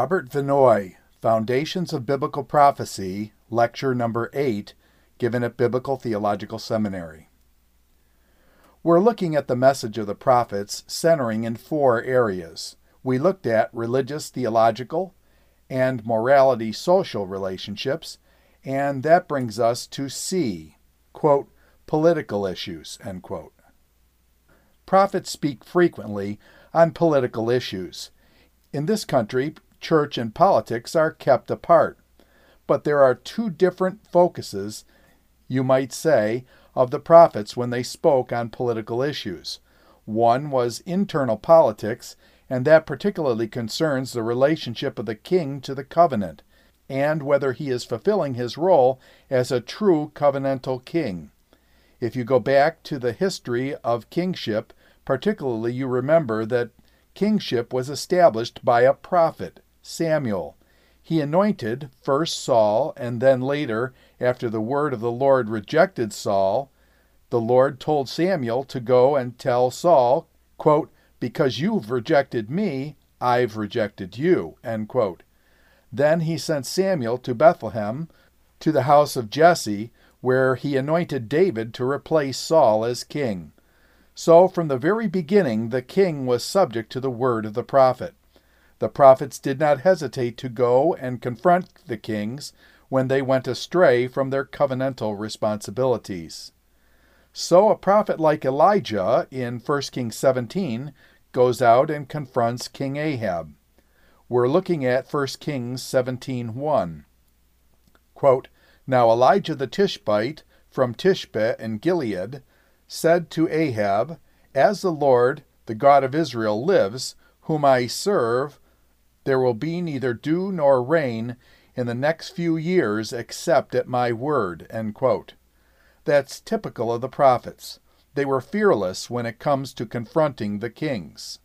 Robert Vinoy, Foundations of Biblical Prophecy, Lecture Number 8, given at Biblical Theological Seminary. We're looking at the message of the prophets centering in four areas. We looked at religious, theological, and morality, social relationships, and that brings us to C, quote, political issues, end quote. Prophets speak frequently on political issues. In this country, church and politics are kept apart, but there are two different focuses, you might say, of the prophets when they spoke on political issues. One was internal politics, and that particularly concerns the relationship of the king to the covenant, and whether he is fulfilling his role as a true covenantal king. If you go back to the history of kingship, particularly you remember that kingship was established by a prophet, Samuel. He anointed first Saul, and then later, after the word of the Lord rejected Saul, the Lord told Samuel to go and tell Saul, quote, because you've rejected me, I've rejected you, end quote. Then he sent Samuel to Bethlehem, to the house of Jesse, where he anointed David to replace Saul as king. So from the very beginning, the king was subject to the word of the prophet. The prophets did not hesitate to go and confront the kings when they went astray from their covenantal responsibilities. So a prophet like Elijah in 1 Kings 17 goes out and confronts King Ahab. We're looking at 1 Kings 17:1. Quote, Now Elijah the Tishbite from Tishbe in Gilead said to Ahab, As the Lord, the God of Israel, lives, whom I serve, there will be neither dew nor rain in the next few years except at my word, end quote. That's typical of the prophets. They were fearless when it comes to confronting the kings.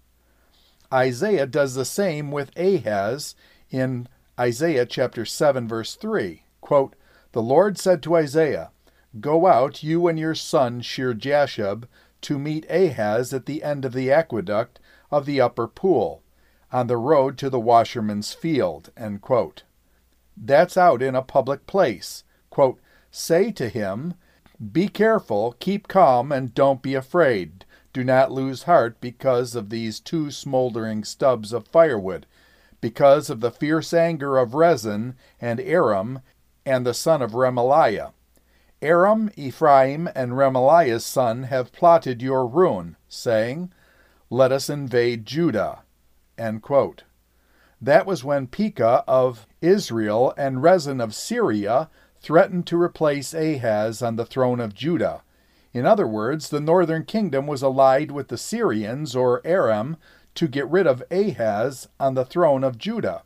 Isaiah does the same with Ahaz in Isaiah chapter 7, verse 3. Quote, The Lord said to Isaiah, Go out, you and your son Shear-Jashub, to meet Ahaz at the end of the aqueduct of the upper pool, on the road to the washerman's field, end quote. That's out in a public place. Quote, Say to him, Be careful, keep calm, and don't be afraid. Do not lose heart because of these two smoldering stubs of firewood, because of the fierce anger of Rezin and Aram and the son of Remaliah. Aram, Ephraim, and Remaliah's son have plotted your ruin, saying, Let us invade Judah. End quote. That was when Pekah of Israel and Rezin of Syria threatened to replace Ahaz on the throne of Judah. In other words, the northern kingdom was allied with the Syrians, or Aram, to get rid of Ahaz on the throne of Judah.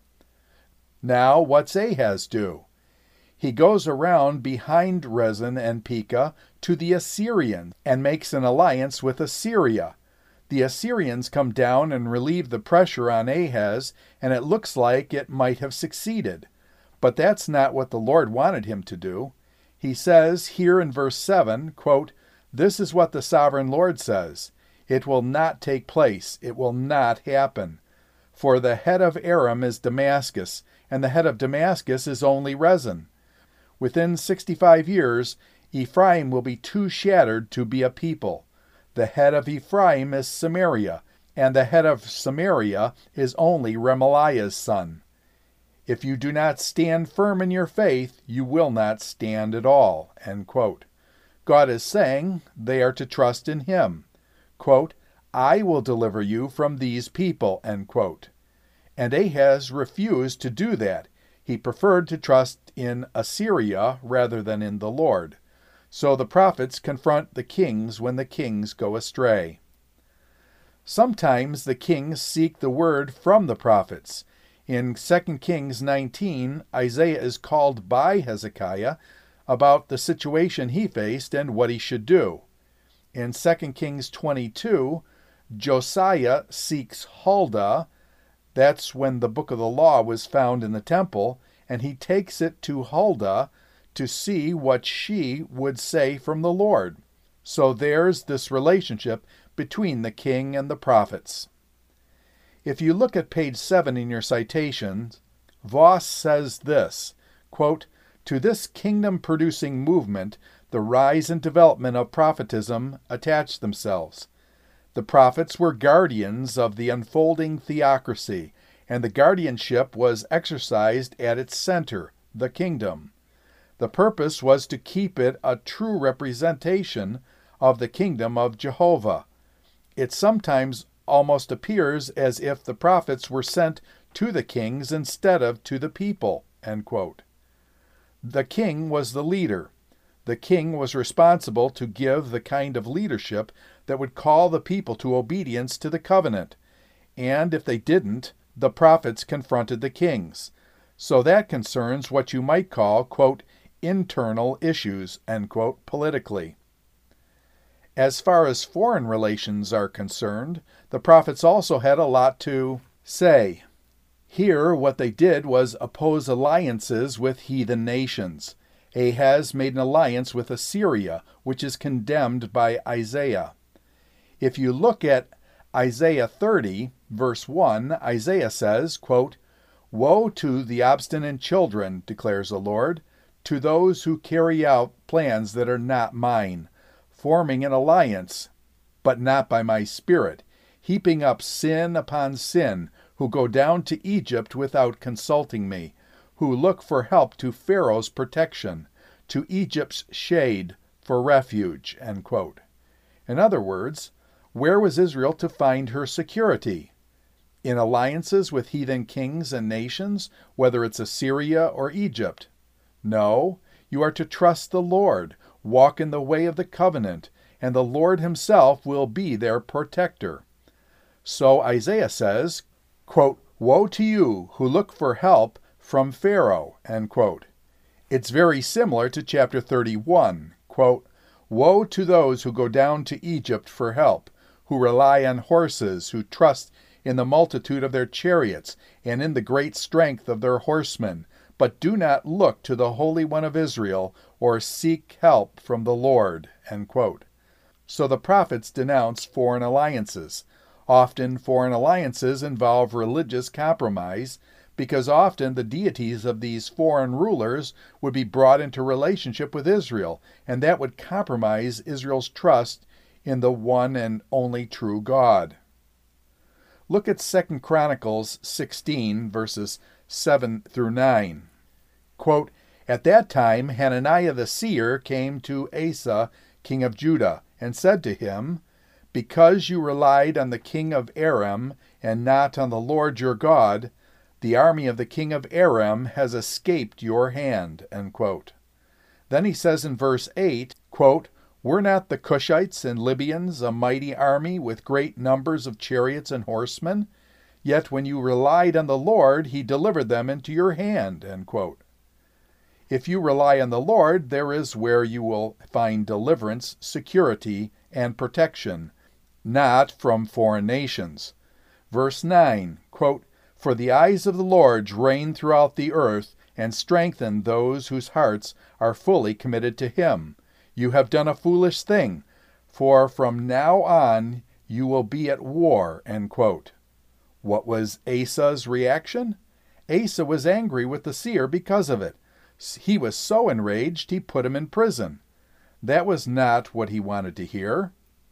Now, what's Ahaz do? He goes around behind Rezin and Pekah to the Assyrians and makes an alliance with Assyria. The Assyrians come down and relieve the pressure on Ahaz, and it looks like it might have succeeded. But that's not what the Lord wanted him to do. He says here in verse 7, quote, This is what the sovereign Lord says, It will not take place, it will not happen. For the head of Aram is Damascus, and the head of Damascus is only Rezin. Within 65 years, Ephraim will be too shattered to be a people. The head of Ephraim is Samaria, and the head of Samaria is only Remaliah's son. If you do not stand firm in your faith, you will not stand at all. End quote. God is saying they are to trust in him. Quote, I will deliver you from these people. End quote. And Ahaz refused to do that. He preferred to trust in Assyria rather than in the Lord. So the prophets confront the kings when the kings go astray. Sometimes the kings seek the word from the prophets. In 2 Kings 19, Isaiah is called by Hezekiah about the situation he faced and what he should do. In 2 Kings 22, Josiah seeks Huldah. That's when the book of the law was found in the temple, and he takes it to Huldah to see what she would say from the Lord. So there's this relationship between the king and the prophets. If you look at page 7 in your citations, Voss says this, quote, "To this kingdom-producing movement, the rise and development of prophetism attached themselves. The prophets were guardians of the unfolding theocracy, and the guardianship was exercised at its center, the kingdom. The purpose was to keep it a true representation of the kingdom of Jehovah. It sometimes almost appears as if the prophets were sent to the kings instead of to the people." End quote. The king was the leader. The king was responsible to give the kind of leadership that would call the people to obedience to the covenant. And if they didn't, the prophets confronted the kings. So that concerns what you might call, quote, internal issues, end quote, politically. As far as foreign relations are concerned, the prophets also had a lot to say. Here, what they did was oppose alliances with heathen nations. Ahaz made an alliance with Assyria, which is condemned by Isaiah. If you look at Isaiah 30, verse 1, Isaiah says, quote, "Woe to the obstinate children, declares the Lord, to those who carry out plans that are not mine, forming an alliance, but not by my spirit, heaping up sin upon sin, who go down to Egypt without consulting me, who look for help to Pharaoh's protection, to Egypt's shade for refuge." End quote. In other words, where was Israel to find her security? In alliances with heathen kings and nations, whether it's Assyria or Egypt? No, you are to trust the Lord, walk in the way of the covenant, and the Lord himself will be their protector. So Isaiah says, quote, "Woe to you who look for help from Pharaoh," end quote. It's very similar to chapter 31, quote, "Woe to those who go down to Egypt for help, who rely on horses, who trust in the multitude of their chariots, and in the great strength of their horsemen, but do not look to the Holy One of Israel, or seek help from the Lord." End quote. So the prophets denounce foreign alliances. Often foreign alliances involve religious compromise, because often the deities of these foreign rulers would be brought into relationship with Israel, and that would compromise Israel's trust in the one and only true God. Look at 2 Chronicles 16, verses 7 through 9. Quote, "At that time Hananiah the seer came to Asa, king of Judah, and said to him, 'Because you relied on the king of Aram and not on the Lord your God, the army of the king of Aram has escaped your hand." End quote. Then he says in verse 8, quote, "Were not the Cushites and Libyans a mighty army with great numbers of chariots and horsemen? Yet when you relied on the Lord, he delivered them into your hand." End quote. If you rely on the Lord, there is where you will find deliverance, security, and protection, not from foreign nations. Verse 9, quote, "For the eyes of the Lord reign throughout the earth, and strengthen those whose hearts are fully committed to him. You have done a foolish thing, for from now on you will be at war." End quote. What was Asa's reaction? Asa was angry with the seer because of it. He was so enraged he put him in prison. That was not what he wanted to hear.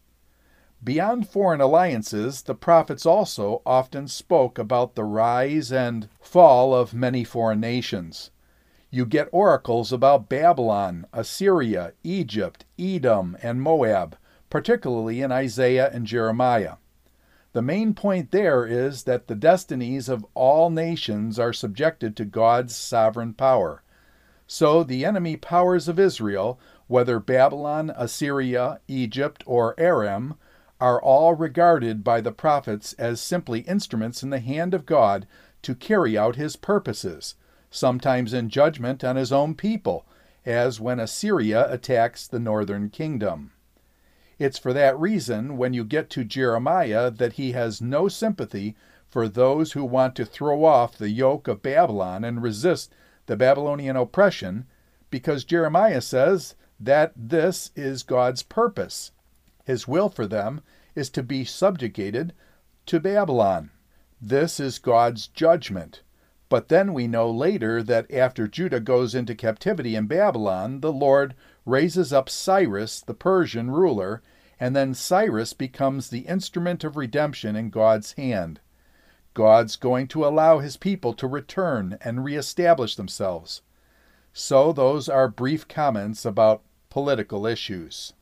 Beyond foreign alliances, the prophets also often spoke about the rise and fall of many foreign nations. You get oracles about Babylon, Assyria, Egypt, Edom, and Moab, particularly in Isaiah and Jeremiah. The main point there is that the destinies of all nations are subjected to God's sovereign power. So the enemy powers of Israel, whether Babylon, Assyria, Egypt, or Aram, are all regarded by the prophets as simply instruments in the hand of God to carry out his purposes, sometimes in judgment on his own people, as when Assyria attacks the northern kingdom. It's for that reason, when you get to Jeremiah, that he has no sympathy for those who want to throw off the yoke of Babylon and resist the Babylonian oppression, because Jeremiah says that this is God's purpose. His will for them is to be subjugated to Babylon. This is God's judgment. But then we know later that after Judah goes into captivity in Babylon, the Lord raises up Cyrus, the Persian ruler, and then Cyrus becomes the instrument of redemption in God's hand. God's going to allow his people to return and reestablish themselves. So those are brief comments about political issues.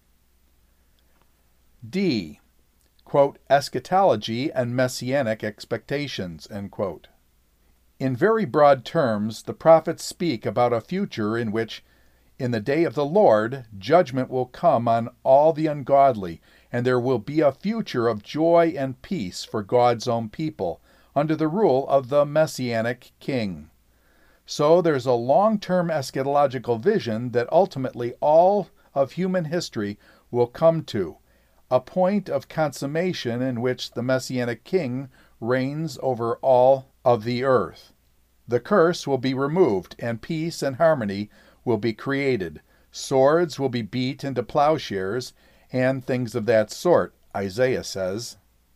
D. Quote, eschatology and messianic expectations, end quote. In very broad terms, the prophets speak about a future in which, in the day of the Lord, judgment will come on all the ungodly, and there will be a future of joy and peace for God's own people, under the rule of the Messianic King. So there's a long-term eschatological vision that ultimately all of human history will come to, a point of consummation in which the Messianic King reigns over all of the earth. The curse will be removed, and peace and harmony will be created. Swords will be beat into plowshares, and things of that sort, Isaiah says.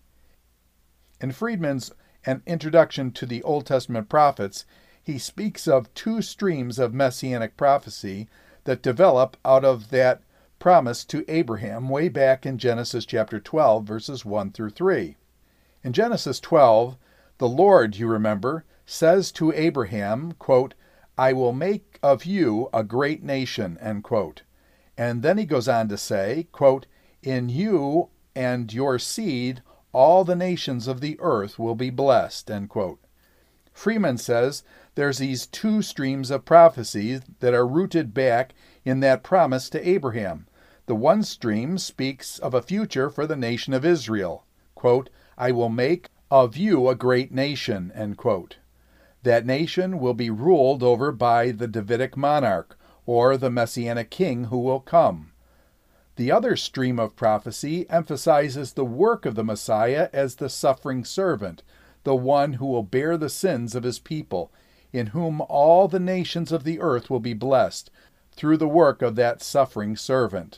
In Friedman's An Introduction to the Old Testament Prophets, he speaks of two streams of messianic prophecy that develop out of that promise to Abraham way back in Genesis chapter 12, verses 1 through 3. In Genesis 12, the Lord, you remember, says to Abraham, quote, I will make of you a great nation, end quote. And then he goes on to say, quote, in you and your seed all the nations of the earth will be blessed, end quote. Freeman says there's these two streams of prophecy that are rooted back in that promise to Abraham. The one stream speaks of a future for the nation of Israel. Quote, I will make of you a great nation, end quote. That nation will be ruled over by the Davidic monarch, or the Messianic king who will come. The other stream of prophecy emphasizes the work of the Messiah as the suffering servant, the one who will bear the sins of his people, in whom all the nations of the earth will be blessed, through the work of that suffering servant.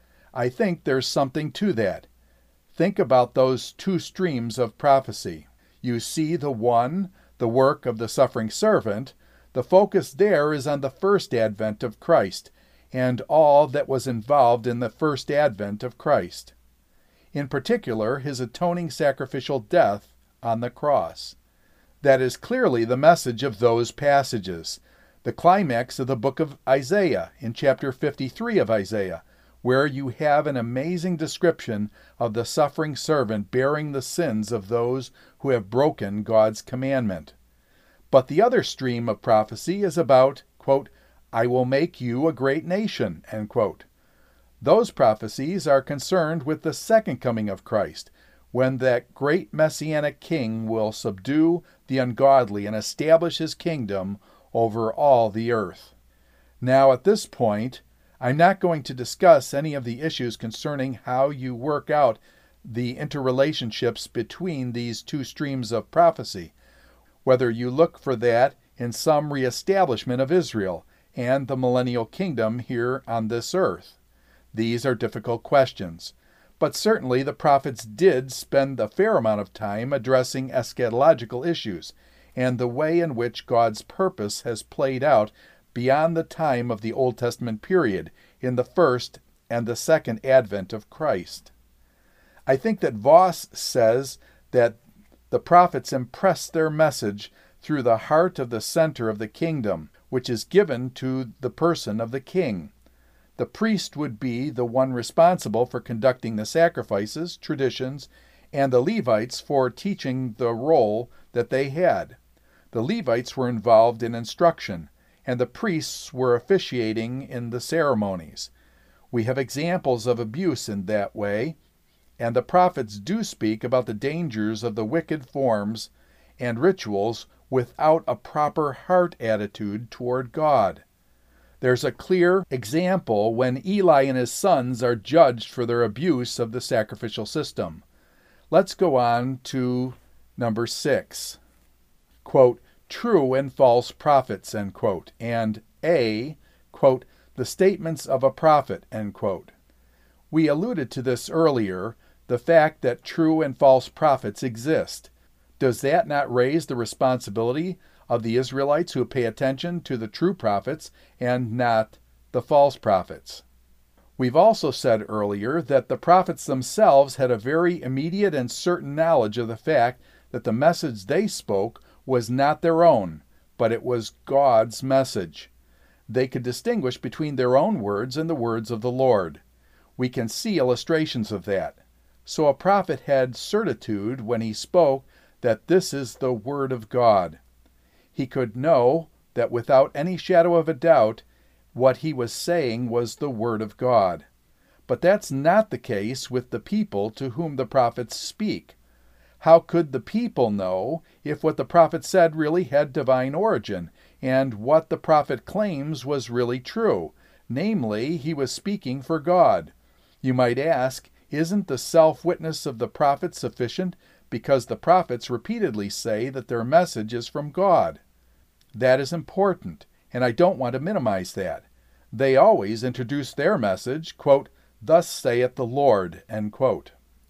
I think there's something to that. Think about those two streams of prophecy. You see the one, the work of the suffering servant. The focus there is on the first advent of Christ, and all that was involved in the first advent of Christ. In particular, his atoning sacrificial death on the cross. That is clearly the message of those passages, the climax of the book of Isaiah, in chapter 53 of Isaiah, where you have an amazing description of the suffering servant bearing the sins of those who have broken God's commandment. But the other stream of prophecy is about, quote, I will make you a great nation, end quote. Those prophecies are concerned with the second coming of Christ, when that great Messianic King will subdue the ungodly and establish his kingdom over all the earth. Now, at this point, I'm not going to discuss any of the issues concerning how you work out the interrelationships between these two streams of prophecy, whether you look for that in some reestablishment of Israel and the millennial kingdom here on this earth. These are difficult questions, but certainly the prophets did spend a fair amount of time addressing eschatological issues and the way in which God's purpose has played out beyond the time of the Old Testament period in the first and the second advent of Christ. I think that Voss says that the prophets impress their message through the heart of the center of the kingdom, which is given to the person of the king. The priest would be the one responsible for conducting the sacrifices, traditions, and the Levites for teaching the role that they had. The Levites were involved in instruction, and the priests were officiating in the ceremonies. We have examples of abuse in that way, and the prophets do speak about the dangers of the wicked forms and rituals without a proper heart attitude toward God. There's a clear example when Eli and his sons are judged for their abuse of the sacrificial system. Let's go on to number 6. Quote, true and false prophets, end quote, and A, quote, the statements of a prophet, end quote. We alluded to this earlier, the fact that true and false prophets exist. Does that not raise the responsibility of the Israelites who pay attention to the true prophets and not the false prophets. We've also said earlier that the prophets themselves had a very immediate and certain knowledge of the fact that the message they spoke was not their own, but it was God's message. They could distinguish between their own words and the words of the Lord. We can see illustrations of that. So a prophet had certitude when he spoke that this is the word of God. He could know that without any shadow of a doubt, what he was saying was the word of God. But that's not the case with the people to whom the prophets speak. How could the people know if what the prophet said really had divine origin, and what the prophet claims was really true? Namely, he was speaking for God. You might ask, isn't the self-witness of the prophet sufficient, because the prophets repeatedly say that their message is from God? That is important, and I don't want to minimize that. They always introduce their message, quote, "Thus saith the Lord," end quote.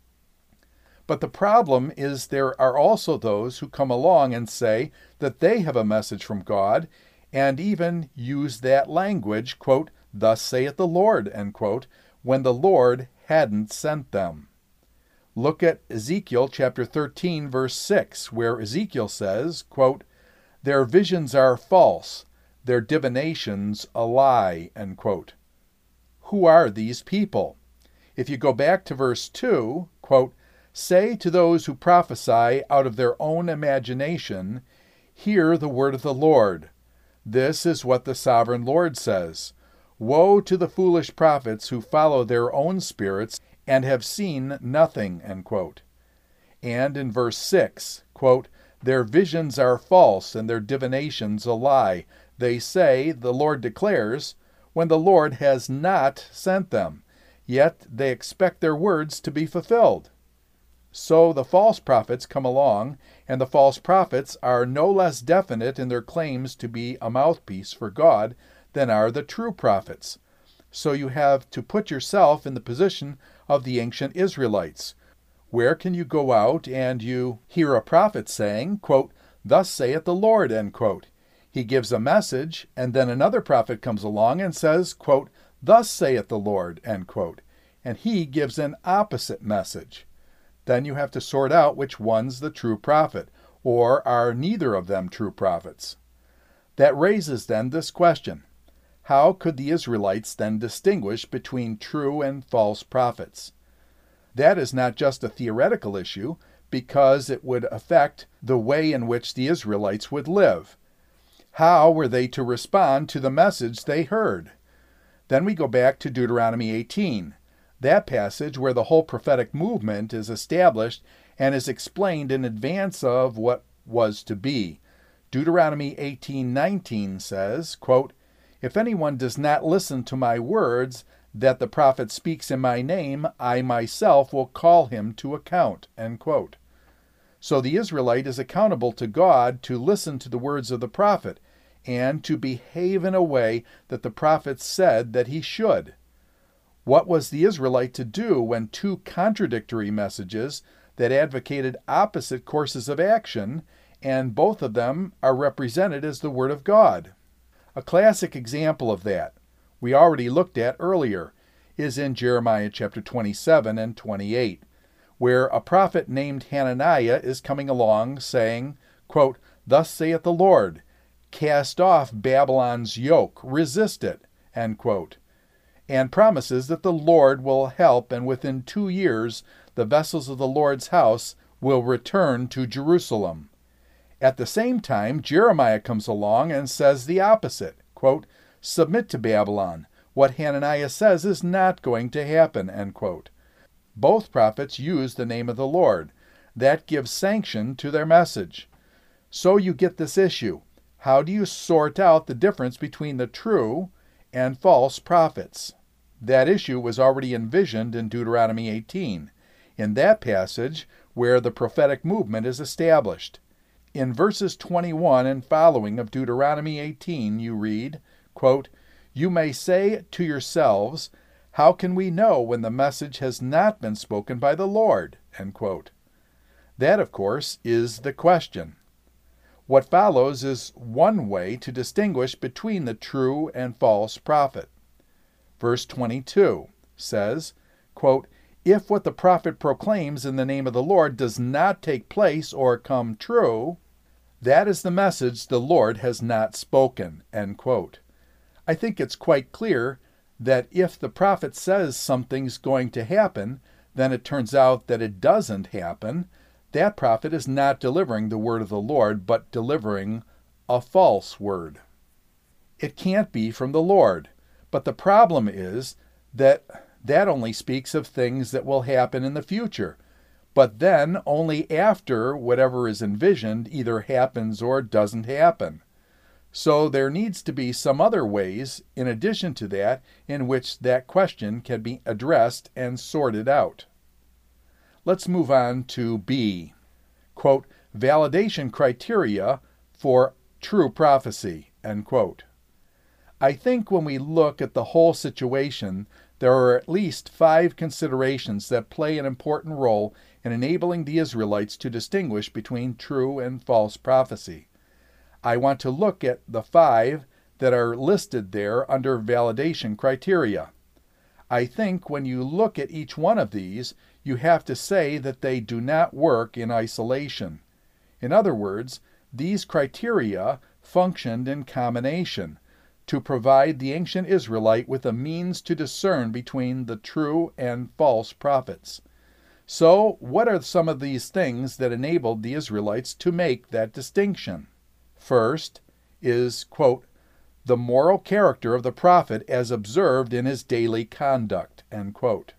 But the problem is there are also those who come along and say that they have a message from God, and even use that language, quote, "Thus saith the Lord," end quote, when the Lord hadn't sent them. Look at Ezekiel chapter 13, verse 6, where Ezekiel says, quote, "Their visions are false, their divinations a lie," end quote. Who are these people? If you go back to verse 2, quote, "Say to those who prophesy out of their own imagination, hear the word of the Lord. This is what the sovereign Lord says. Woe to the foolish prophets who follow their own spirits and have seen nothing," end quote. And in verse 6, quote, "Their visions are false and their divinations a lie. They say, the Lord declares, when the Lord has not sent them. Yet they expect their words to be fulfilled." So the false prophets come along, and the false prophets are no less definite in their claims to be a mouthpiece for God than are the true prophets. So you have to put yourself in the position of the ancient Israelites. Where can you go out and you hear a prophet saying, quote, "Thus saith the Lord," end quote. He gives a message, and then another prophet comes along and says, quote, "Thus saith the Lord," end quote. And he gives an opposite message. Then you have to sort out which one's the true prophet, or are neither of them true prophets. That raises then this question. How could the Israelites then distinguish between true and false prophets? That is not just a theoretical issue, because it would affect the way in which the Israelites would live. How were they to respond to the message they heard? Then we go back to Deuteronomy 18, that passage where the whole prophetic movement is established and is explained in advance of what was to be. Deuteronomy 18:19 says, quote, "If anyone does not listen to my words that the prophet speaks in my name, I myself will call him to account," end quote. So the Israelite is accountable to God to listen to the words of the prophet and to behave in a way that the prophet said that he should. What was the Israelite to do when two contradictory messages that advocated opposite courses of action, and both of them are represented as the Word of God? A classic example of that, we already looked at earlier, is in Jeremiah chapter 27 and 28, where a prophet named Hananiah is coming along saying, quote, "Thus saith the Lord, cast off Babylon's yoke, resist it," end quote, and promises that the Lord will help, and within 2 years the vessels of the Lord's house will return to Jerusalem. At the same time, Jeremiah comes along and says the opposite, quote, "Submit to Babylon. What Hananiah says is not going to happen," end quote. Both prophets use the name of the Lord. That gives sanction to their message. So you get this issue. How do you sort out the difference between the true and false prophets? That issue was already envisioned in Deuteronomy 18, in that passage where the prophetic movement is established. In verses 21 and following of Deuteronomy 18, you read, quote, "You may say to yourselves, how can we know when the message has not been spoken by the Lord?" End quote. That, of course, is the question. What follows is one way to distinguish between the true and false prophet. Verse 22 says, quote, "If what the prophet proclaims in the name of the Lord does not take place or come true, that is the message the Lord has not spoken." End quote. I think it's quite clear that if the prophet says something's going to happen, then it turns out that it doesn't happen, that prophet is not delivering the word of the Lord, but delivering a false word. It can't be from the Lord, but the problem is that that only speaks of things that will happen in the future, but then only after whatever is envisioned either happens or doesn't happen. So there needs to be some other ways, in addition to that, in which that question can be addressed and sorted out. Let's move on to B. Quote, "Validation criteria for true prophecy." End quote. I think when we look at the whole situation, there are at least 5 considerations that play an important role in enabling the Israelites to distinguish between true and false prophecy. I want to look at the 5 that are listed there under validation criteria. I think when you look at each one of these, you have to say that they do not work in isolation. In other words, these criteria functioned in combination to provide the ancient Israelite with a means to discern between the true and false prophets. So, what are some of these things that enabled the Israelites to make that distinction? First is, quote, "the moral character of the prophet as observed in his daily conduct." End quote.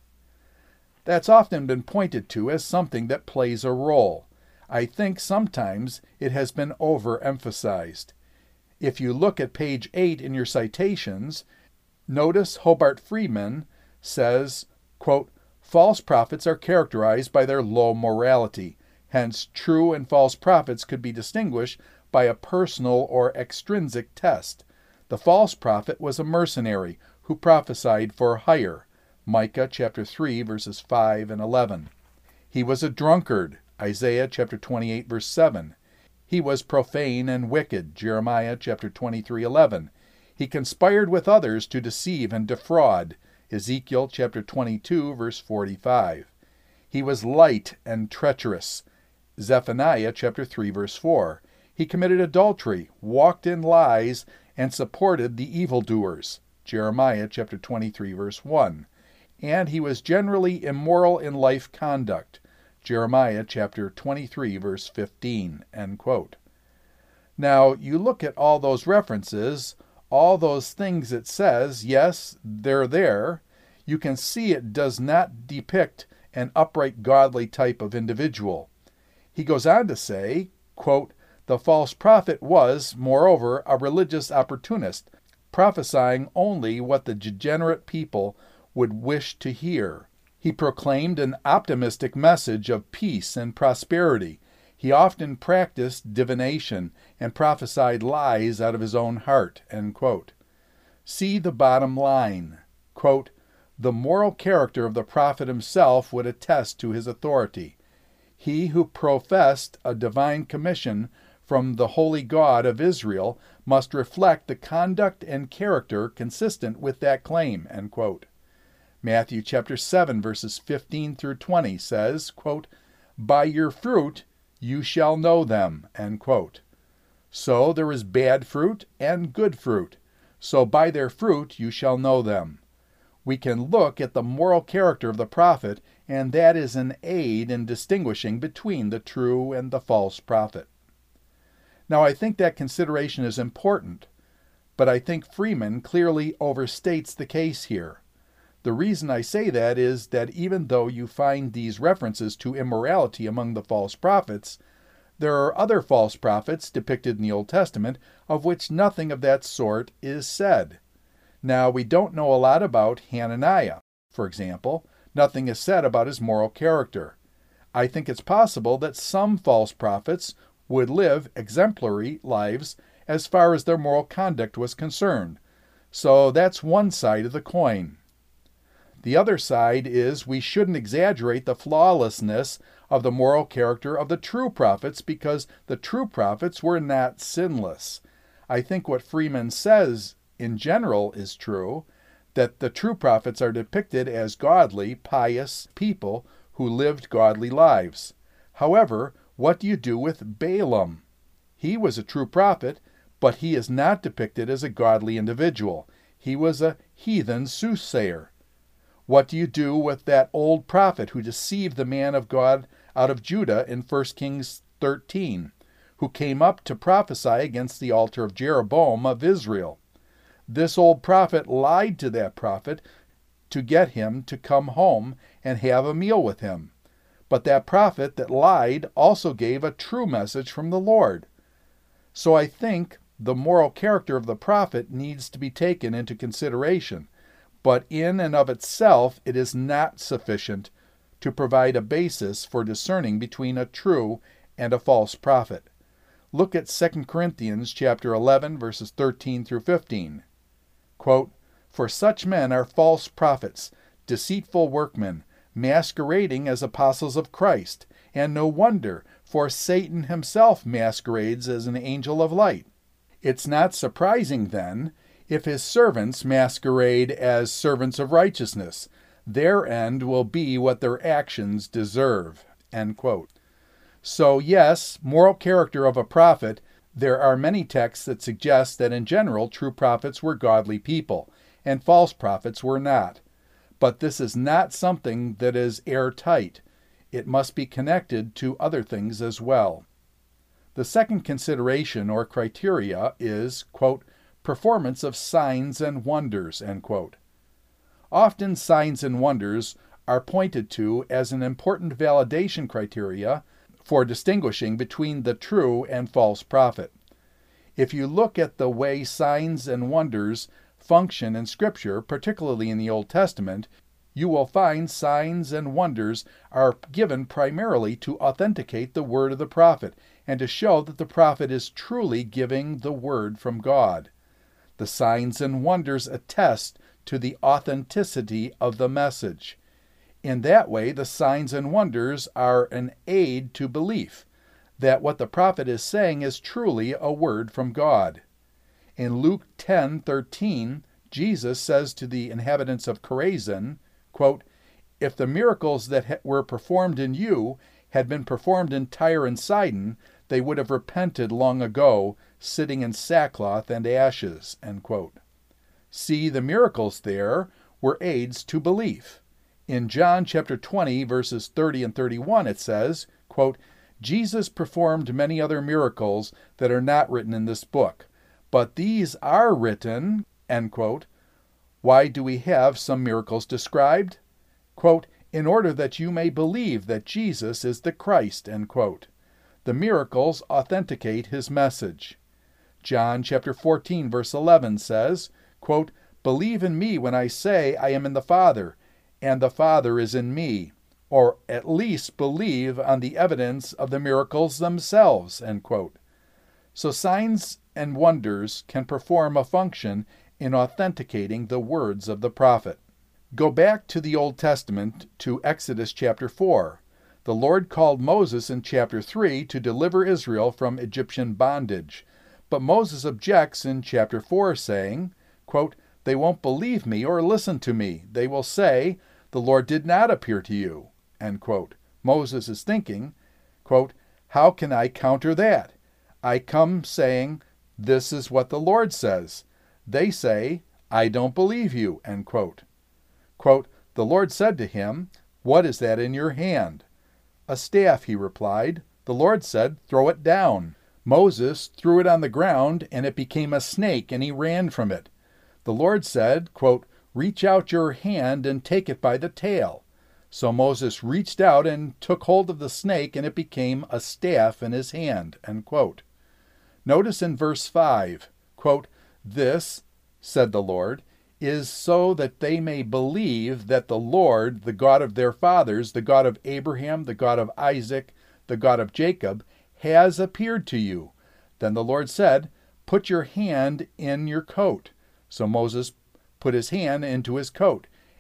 That's often been pointed to as something that plays a role. I think sometimes it has been overemphasized. If you look at page 8 in your citations, notice Hobart Freeman says, quote, "False prophets are characterized by their low morality. Hence, true and false prophets could be distinguished by a personal or extrinsic test. The false prophet was a mercenary who prophesied for hire." Micah chapter 3, verses 5 and 11. "He was a drunkard." Isaiah chapter 28, verse 7. "He was profane and wicked." Jeremiah chapter 23:11. "He conspired with others to deceive and defraud." Ezekiel chapter 22, verse 45. "He was light and treacherous." Zephaniah chapter 3, verse 4. "He committed adultery, walked in lies, and supported the evildoers." Jeremiah chapter 23, verse 1. "And he was generally immoral in life conduct." Jeremiah chapter 23, verse 15, end quote. Now, you look at all those references, all those things it says, yes, they're there. You can see it does not depict an upright, godly type of individual. He goes on to say, quote, "The false prophet was, moreover, a religious opportunist, prophesying only what the degenerate people would wish to hear. He proclaimed an optimistic message of peace and prosperity. He often practiced divination and prophesied lies out of his own heart." End quote. See the bottom line. Quote, "The moral character of the prophet himself would attest to his authority. He who professed a divine commission from the holy God of Israel must reflect the conduct and character consistent with that claim." End quote. Matthew chapter 7, verses 15 through 20 says, quote, "By your fruit you shall know them." End quote. So there is bad fruit and good fruit. So by their fruit you shall know them. We can look at the moral character of the prophet, and that is an aid in distinguishing between the true and the false prophet. Now, I think that consideration is important, but I think Freeman clearly overstates the case here. The reason I say that is that even though you find these references to immorality among the false prophets, there are other false prophets depicted in the Old Testament of which nothing of that sort is said. Now, we don't know a lot about Hananiah, for example. Nothing is said about his moral character. I think it's possible that some false prophets would live exemplary lives as far as their moral conduct was concerned. So that's one side of the coin. The other side is we shouldn't exaggerate the flawlessness of the moral character of the true prophets because the true prophets were not sinless. I think what Freeman says in general is true, that the true prophets are depicted as godly, pious people who lived godly lives. However, what do you do with Balaam? He was a true prophet, but he is not depicted as a godly individual. He was a heathen soothsayer. What do you do with that old prophet who deceived the man of God out of Judah in 1 Kings 13, who came up to prophesy against the altar of Jeroboam of Israel? This old prophet lied to that prophet to get him to come home and have a meal with him. But that prophet that lied also gave a true message from the Lord. So I think the moral character of the prophet needs to be taken into consideration, but in and of itself it is not sufficient to provide a basis for discerning between a true and a false prophet. Look at 2 Corinthians chapter 11, verses 13 through 15. Quote, "For such men are false prophets, deceitful workmen, masquerading as apostles of Christ, and no wonder, for Satan himself masquerades as an angel of light. It's not surprising, then, if his servants masquerade as servants of righteousness. Their end will be what their actions deserve." End quote. So, yes, moral character of a prophet, there are many texts that suggest that in general true prophets were godly people, and false prophets were not. But this is not something that is airtight. It must be connected to other things as well. The second consideration or criteria is, quote, performance of signs and wonders, end quote. Often signs and wonders are pointed to as an important validation criteria for distinguishing between the true and false prophet. If you look at the way signs and wonders function in Scripture, particularly in the Old Testament, you will find signs and wonders are given primarily to authenticate the word of the prophet and to show that the prophet is truly giving the word from God. The signs and wonders attest to the authenticity of the message. In that way, the signs and wonders are an aid to belief that what the prophet is saying is truly a word from God. In Luke 10:13, Jesus says to the inhabitants of Chorazin, quote, "If the miracles that were performed in you had been performed in Tyre and Sidon, they would have repented long ago, sitting in sackcloth and ashes." End quote. See, the miracles there were aids to belief. In John chapter 20, verses 30 and 31, it says, quote, "Jesus performed many other miracles that are not written in this book, but these are written," end quote. Why do we have some miracles described? Quote, "in order that you may believe that Jesus is the Christ," end quote. The miracles authenticate his message. John chapter 14, verse 11 says, quote, "Believe in me when I say I am in the Father, and the Father is in me," or at least believe on the evidence of the miracles themselves, end quote. So signs and wonders can perform a function in authenticating the words of the prophet. Go back to the Old Testament to Exodus chapter 4. The Lord called Moses in chapter 3 to deliver Israel from Egyptian bondage. But Moses objects in chapter 4, saying, quote, "They won't believe me or listen to me. They will say, 'The Lord did not appear to you.'" End quote. Moses is thinking, quote, "How can I counter that? I come saying, 'This is what the Lord says.' They say, 'I don't believe you.'" End quote. Quote, "The Lord said to him, 'What is that in your hand?' 'A staff,' he replied. The Lord said, 'Throw it down.' Moses threw it on the ground, and it became a snake, and he ran from it. The Lord said, quote, 'Reach out your hand and take it by the tail.' So Moses reached out and took hold of the snake, and it became a staff in his hand." End quote. Notice in verse 5, quote, "This, said the Lord, is so that they may believe that the Lord, the God of their fathers, the God of Abraham, the God of Isaac, the God of Jacob, has appeared to you." Then the Lord said, "Put your hand in your coat." So Moses put his hand into his coat,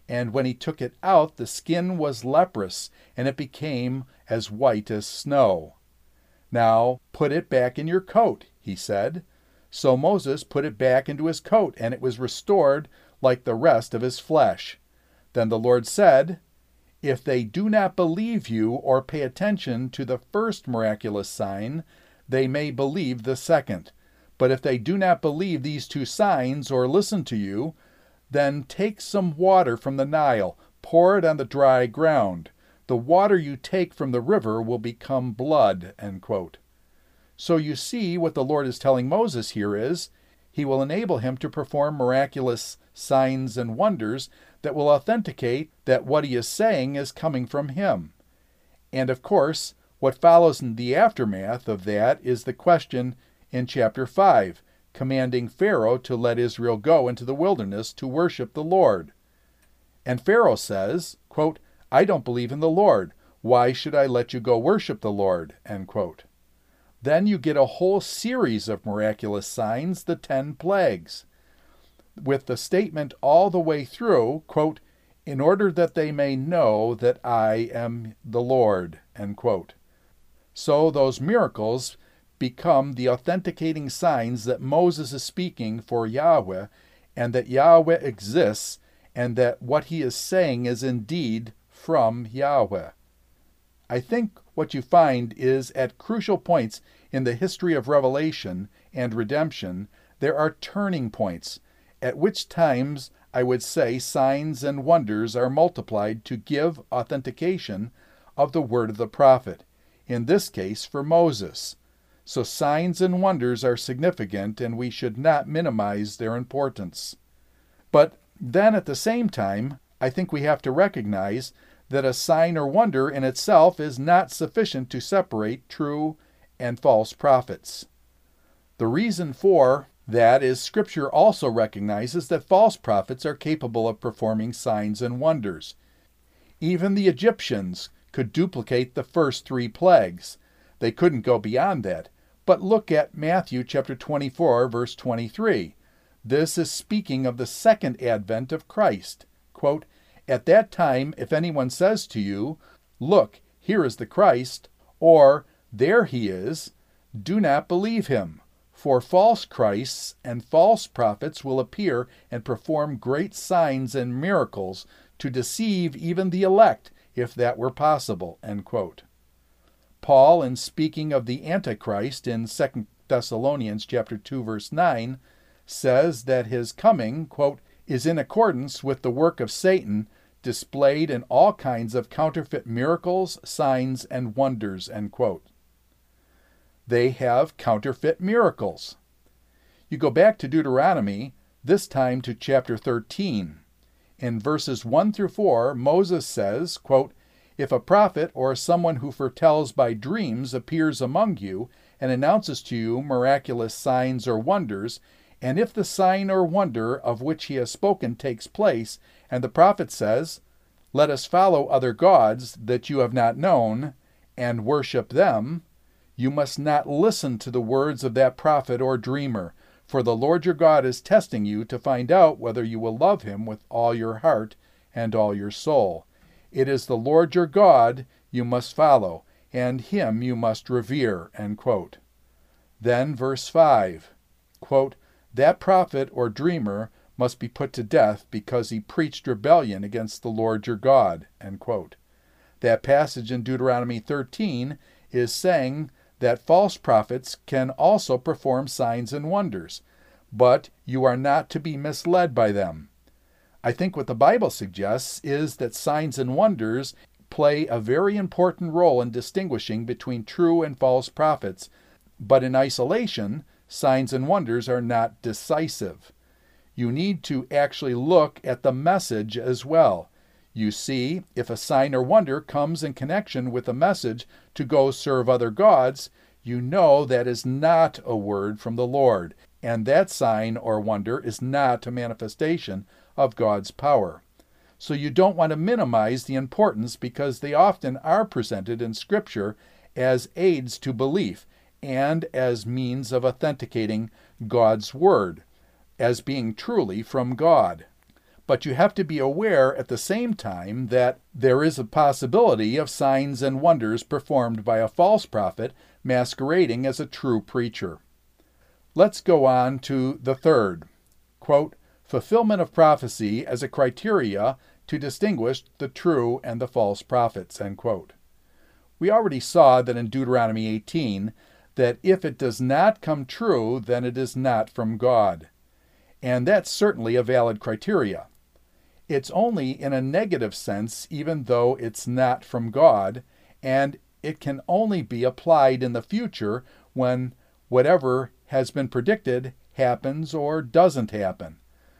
and when he took it out, the skin was leprous, and it became as white as snow. Now put it back in your coat, he said. So Moses put it back into his coat, and it was restored like the rest of his flesh. Then the Lord said, if they do not believe you or pay attention to the first miraculous sign, they may believe the second. But if they do not believe these two signs or listen to you, then take some water from the Nile, pour it on the dry ground. The water you take from the river will become blood." End quote. So you see what the Lord is telling Moses here is, he will enable him to perform miraculous signs and wonders that will authenticate that what he is saying is coming from him. And of course, what follows in the aftermath of that is the question in chapter 5, commanding Pharaoh to let Israel go into the wilderness to worship the Lord. And Pharaoh says, quote, "I don't believe in the Lord. Why should I let you go worship the Lord?" End quote. Then you get a whole series of miraculous signs, the 10 plagues, with the statement all the way through, quote, "in order that they may know that I am the Lord," end quote. So those miracles become the authenticating signs that Moses is speaking for Yahweh, and that Yahweh exists, and that what he is saying is indeed from Yahweh. I think what you find is at crucial points in the history of revelation and redemption, there are turning points, at which times I would say signs and wonders are multiplied to give authentication of the word of the prophet, in this case for Moses. So signs and wonders are significant, and we should not minimize their importance. But then at the same time, I think we have to recognize that a sign or wonder in itself is not sufficient to separate true and false prophets. The reason for that is Scripture also recognizes that false prophets are capable of performing signs and wonders. Even the Egyptians could duplicate the first 3 plagues. They couldn't go beyond that. But look at Matthew chapter 24, verse 23. This is speaking of the second advent of Christ. Quote, "At that time, if anyone says to you, 'Look, here is the Christ,' or 'There he is,' do not believe him. For false Christs and false prophets will appear and perform great signs and miracles to deceive even the elect, if that were possible." End quote. Paul, in speaking of the Antichrist in 2 Thessalonians chapter 2, verse 9, says that his coming, quote, "is in accordance with the work of Satan, displayed in all kinds of counterfeit miracles, signs, and wonders." End quote. They have counterfeit miracles. You go back to Deuteronomy, this time to chapter 13. In verses 1 through 4, Moses says, quote, "If a prophet or someone who foretells by dreams appears among you and announces to you miraculous signs or wonders, and if the sign or wonder of which he has spoken takes place, and the prophet says, 'Let us follow other gods that you have not known, and worship them,' you must not listen to the words of that prophet or dreamer, for the Lord your God is testing you to find out whether you will love him with all your heart and all your soul. It is the Lord your God you must follow, and him you must revere." End quote. Then verse 5, quote, "That prophet or dreamer must be put to death because he preached rebellion against the Lord your God." End quote. That passage in Deuteronomy 13 is saying that false prophets can also perform signs and wonders, but you are not to be misled by them. I think what the Bible suggests is that signs and wonders play a very important role in distinguishing between true and false prophets, but in isolation, signs and wonders are not decisive. You need to actually look at the message as well. You see, if a sign or wonder comes in connection with a message to go serve other gods, you know that is not a word from the Lord, and that sign or wonder is not a manifestation of God's power. So you don't want to minimize the importance, because they often are presented in Scripture as aids to belief and as means of authenticating God's Word, as being truly from God. But you have to be aware at the same time that there is a possibility of signs and wonders performed by a false prophet masquerading as a true preacher. Let's go on to the third. Quote, fulfillment of prophecy as a criteria to distinguish the true and the false prophets, end quote. We already saw that in Deuteronomy 18, that if it does not come true, then it is not from God. And that's certainly a valid criteria. It's only in a negative sense, even though it's not from God, and it can only be applied in the future when whatever has been predicted happens or doesn't happen.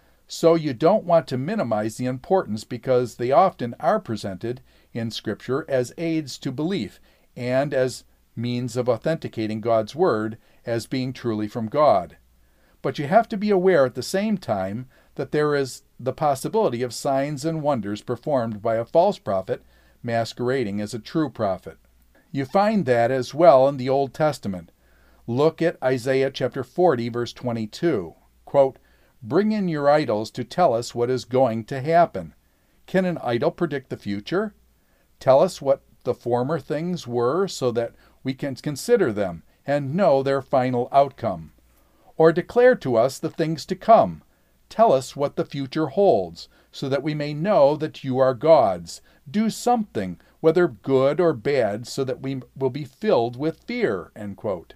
So you don't want to minimize the importance because they often are presented in Scripture as aids to belief and as means of authenticating God's Word as being truly from God. But you have to be aware at the same time that there is the possibility of signs and wonders performed by a false prophet masquerading as a true prophet. You find that as well in the Old Testament. Look at Isaiah chapter 40, verse 22. Quote, bring in your idols to tell us what is going to happen. Can an idol predict the future? Tell us what the former things were so that we can consider them and know their final outcome. Or declare to us the things to come. Tell us what the future holds, so that we may know that you are gods. Do something, whether good or bad, so that we will be filled with fear, end quote.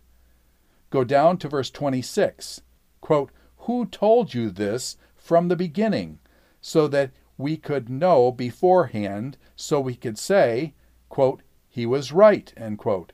Go down to verse 26. Quote, who told you this from the beginning, so that we could know beforehand, so we could say, quote, he was right, end quote.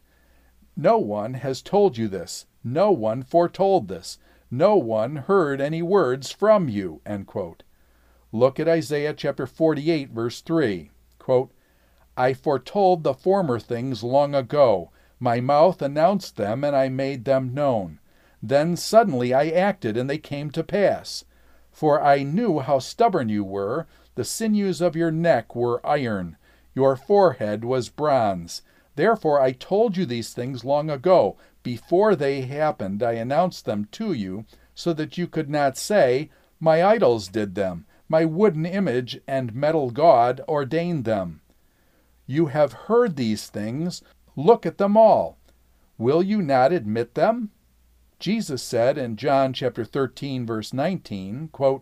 No one has told you this. No one foretold this. No one heard any words from you, end quote. Look at Isaiah chapter 48, verse 3. Quote, I foretold the former things long ago. My mouth announced them, and I made them known. Then suddenly I acted, and they came to pass. For I knew how stubborn you were. The sinews of your neck were iron. Your forehead was bronze. Therefore I told you these things long ago. Before they happened, I announced them to you, so that you could not say, my idols did them. My wooden image and metal god ordained them. You have heard these things. Look at them all. Will you not admit them? Jesus said in John chapter 13, verse 19, quote,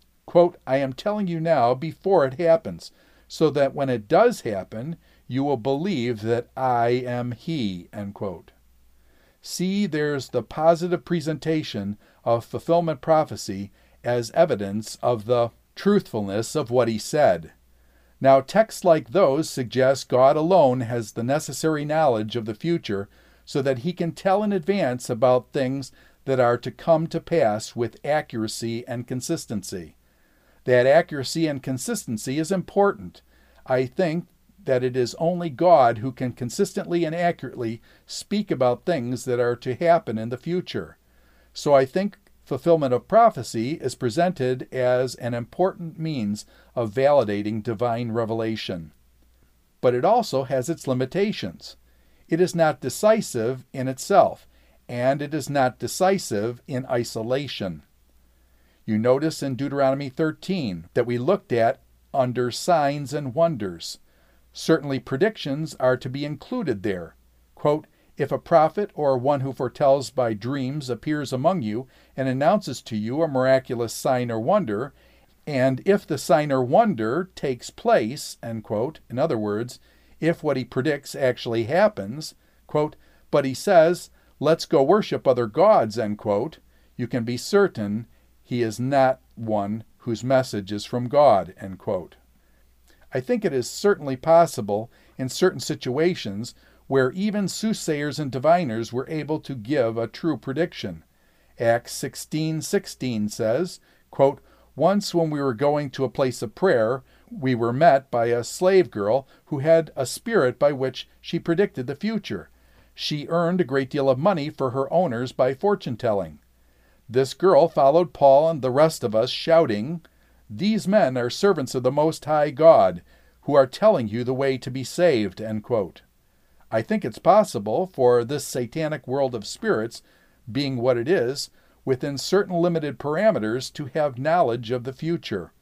I am telling you now before it happens, so that when it does happen, you will believe that I am he, end quote. See, there's the positive presentation of fulfillment prophecy as evidence of the truthfulness of what he said. Now, texts like those suggest God alone has the necessary knowledge of the future so that he can tell in advance about things that are to come to pass with accuracy and consistency. That accuracy and consistency is important. I think that it is only God who can consistently and accurately speak about things that are to happen in the future. So I think fulfillment of prophecy is presented as an important means of validating divine revelation. But it also has its limitations. It is not decisive in itself, and it is not decisive in isolation. You notice in Deuteronomy 13 that we looked at under signs and wonders. Certainly predictions are to be included there. Quote, if a prophet or one who foretells by dreams appears among you and announces to you a miraculous sign or wonder, and if the sign or wonder takes place, end quote, in other words, if what he predicts actually happens, quote, but he says, let's go worship other gods, end quote, you can be certain he is not one whose message is from God, end quote. I think it is certainly possible in certain situations where even soothsayers and diviners were able to give a true prediction. Acts 16:16 says, quote, once when we were going to a place of prayer, we were met by a slave girl who had a spirit by which she predicted the future. She earned a great deal of money for her owners by fortune-telling. This girl followed Paul and the rest of us, shouting, these men are servants of the Most High God, who are telling you the way to be saved, end quote. I think it's possible for this satanic world of spirits, being what it is, within certain limited parameters to have knowledge of the future.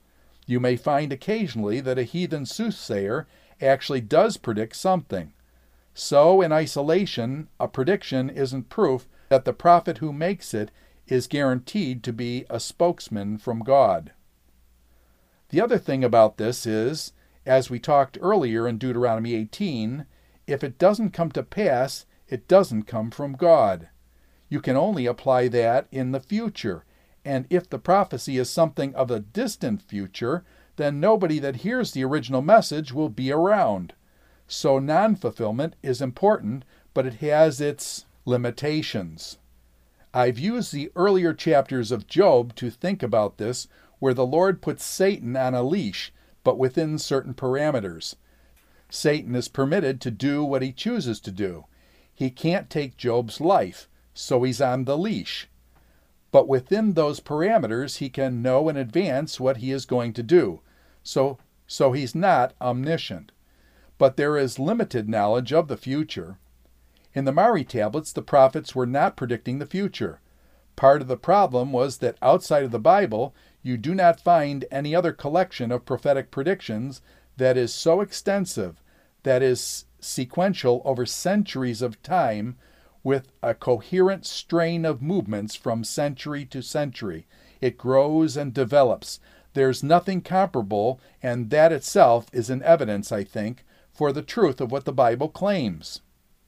You may find occasionally that a heathen soothsayer actually does predict something. So, in isolation, a prediction isn't proof that the prophet who makes it is guaranteed to be a spokesman from God. The other thing about this is, as we talked earlier in Deuteronomy 18, if it doesn't come to pass, it doesn't come from God. You can only apply that in the future, and if the prophecy is something of a distant future, then nobody that hears the original message will be around. So non-fulfillment is important, but it has its limitations. I've used the earlier chapters of Job to think about this, where the Lord puts Satan on a leash, but within certain parameters. Satan is permitted to do what he chooses to do. He can't take Job's life, so he's on the leash. But within those parameters, he can know in advance what he is going to do. So he's not omniscient. But there is limited knowledge of the future. In the Mari tablets, the prophets were not predicting the future. Part of the problem was that outside of the Bible, you do not find any other collection of prophetic predictions that is so extensive, that is sequential over centuries of time, with a coherent strain of movements from century to century. It grows and develops. There's nothing comparable, and that itself is an evidence, I think, for the truth of what the Bible claims.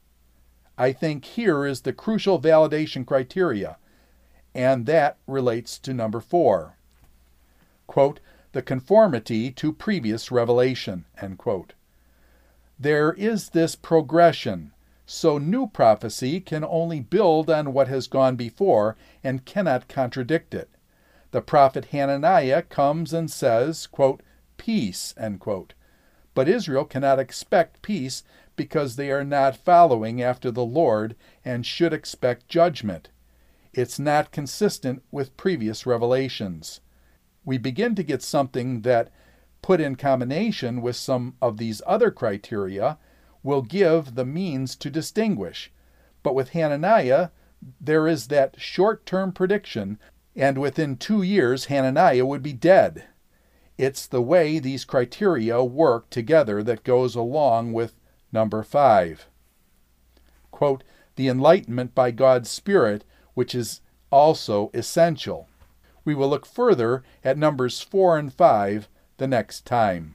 I think here is the crucial validation criteria, and that relates to number 4. Quote, the conformity to previous revelation, end quote. There is this progression, so new prophecy can only build on what has gone before and cannot contradict it. The prophet Hananiah comes and says, quote, peace, end quote. But Israel cannot expect peace because they are not following after the Lord and should expect judgment. It's not consistent with previous revelations. We begin to get something that, put in combination with some of these other criteria, will give the means to distinguish. But with Hananiah, there is that short-term prediction, and within 2 years Hananiah would be dead. It's the way these criteria work together that goes along with number 5. Quote, the enlightenment by God's Spirit, which is also essential. We will look further at numbers 4 and 5 the next time.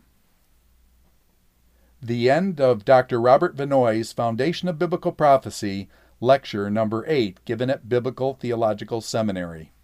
The end of Dr. Robert Vinoy's Foundation of Biblical Prophecy, lecture number 8, given at Biblical Theological Seminary.